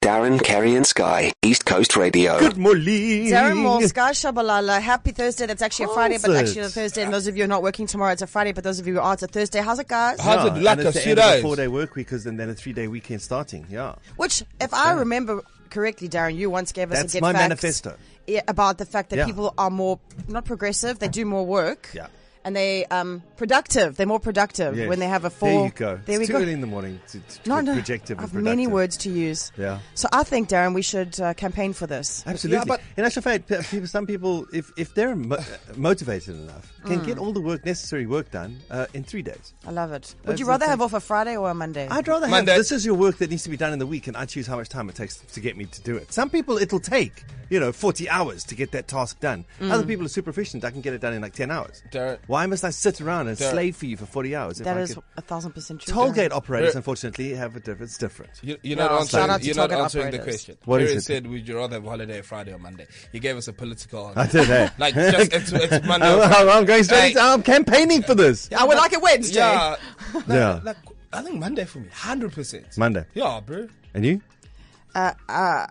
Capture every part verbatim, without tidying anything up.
Darren, Kerry and Sky, East Coast Radio. Good morning. Darren Moore, Sky Shabalala. Happy Thursday. That's actually a Friday, How's but it? actually a Thursday. And those of you who are not working tomorrow, it's a Friday, but those of you who are, it's a Thursday. How's it, guys? How's it Yeah, like and a it's the few end of a days? four-day work week, and then a three-day weekend starting. Yeah, Which, if I remember correctly, Darren, you once gave us that's a get my facts manifesto. yeah, about the fact that Yeah. people are more, not progressive, they do more work. Yeah. And they um productive. They're more productive Yes. when they have a full. There you go. There we it's go. too early in the morning to, to No, get no. projective I and have many productive. words to use. Yeah. So I think, Darren, we should uh, campaign for this. Absolutely. Yeah, but- in actual fact, pe- people, some people, if, if they're mo- motivated enough, can Mm. get all the work necessary work done uh, in three days. I love it. Would That's you the rather thing. have off a Friday or a Monday? I'd rather have, Monday. this is your work that needs to be done in the week, and I choose how much time it takes to get me to do it. Some people, it'll take, you know, forty hours to get that task done. Mm. Other people are super efficient. I can get it done in like ten hours. Darren- Why must I sit around and Darren- slave for you for forty hours? If That I is could- a thousand percent true. Tollgate Darren. operators, Darren- unfortunately, have a different. It's different. You, you're Yeah, not shout answering, out to you're not target answering the operators. question. What is Kerry it? said, would you rather have holiday Friday or Monday? You gave us a political answer. I did, hey. Like, just, it's, it's Monday or I'm, Friday. I'm going straight. Hey. into- I'm campaigning for this. I would like it Wednesday. Yeah. Like, Yeah. like, I think Monday for me, one hundred percent. Monday. Yeah, bro. And you? Uh, uh,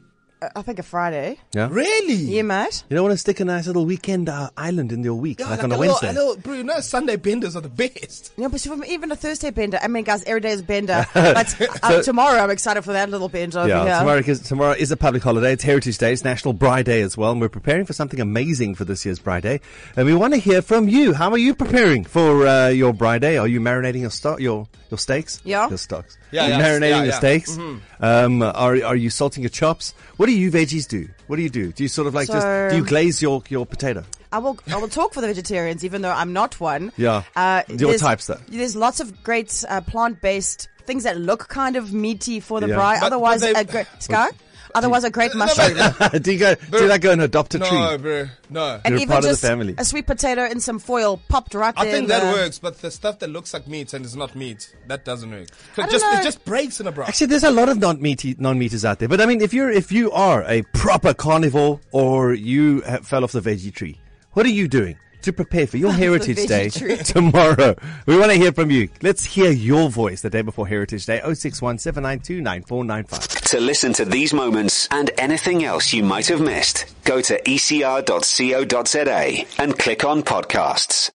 I think a Friday. Yeah. Really? Yeah, mate. You don't want to stick a nice little weekend uh, island in your week, Yeah, like, on a, a little, Wednesday. a little, bro, you know, Sunday benders are the best. Yeah, but from even a Thursday bender. I mean, guys, every day is bender. But uh, tomorrow, I'm excited for that little bender over Yeah, here. tomorrow, is, tomorrow is a public holiday. It's Heritage Day. It's National Braai Day as well. And we're preparing for something amazing for this year's Braai Day. And we want to hear from you. How are you preparing for uh, your Braai Day? Are you marinating your stock, your your steaks? Yeah. Your stocks. Yeah, Are you yeah, marinating yeah, your yeah. steaks? Um, are are you salting your chops? What do you veggies do? What do you do? Do you sort of like just, So- do you glaze your, your potato? I will. I will talk for the vegetarians, even though I'm not one. Yeah. Uh, Your there's- types, though. There's lots of great uh, plant-based things that look kind of meaty for the Yeah. braai. But- Otherwise, but they- a great Sky. Otherwise, a great mushroom. do you go, do you like go and adopt a No, tree? bro, no. And You're even part of the just family. a sweet potato in some foil popped right I there. think in that the- works, but the stuff that looks like meat and is not meat, that doesn't work. 'Cause I don't just, know. it just breaks in a bra. Actually, there's a lot of non-meaty, non-meaters out there. But I mean, if you're, if you are a proper carnivore or you have, fell off the veggie tree, what are you doing to prepare for your Heritage Day veggie tree. tomorrow? We want to hear from you. Let's hear your voice the day before Heritage Day. oh six one, seven nine two, nine four nine five. To listen to these moments and anything else you might have missed, go to e c r dot co dot z a and click on podcasts.